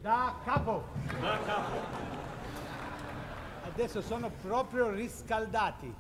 Da capo. Da capo. Adesso sono proprio riscaldati.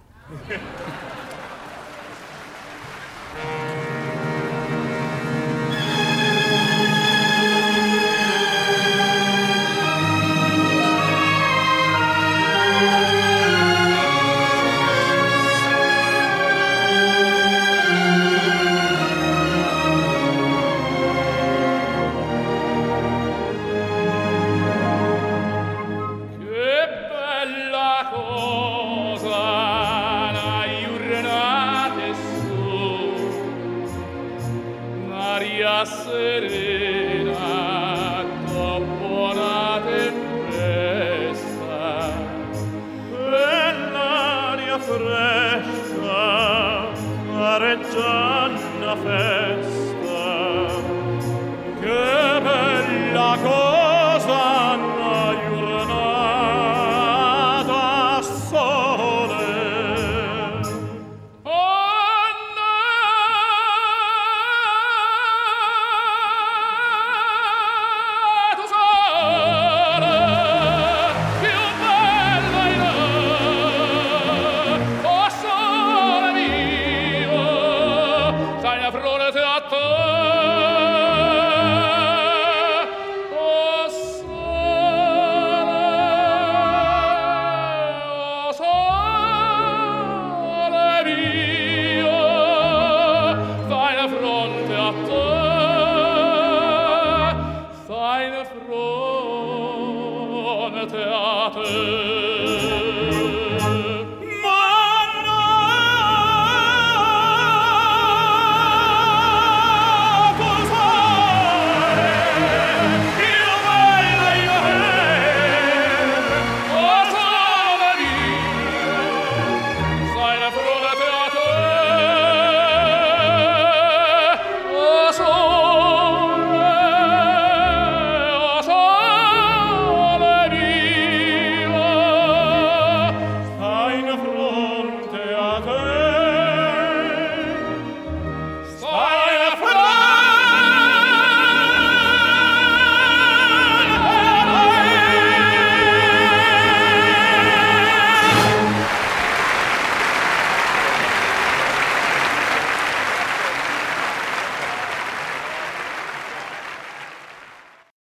serena dopo una tempesta e l'aria fresca areggia una festa. Che bella cosa una giornata a sole. Fronte a te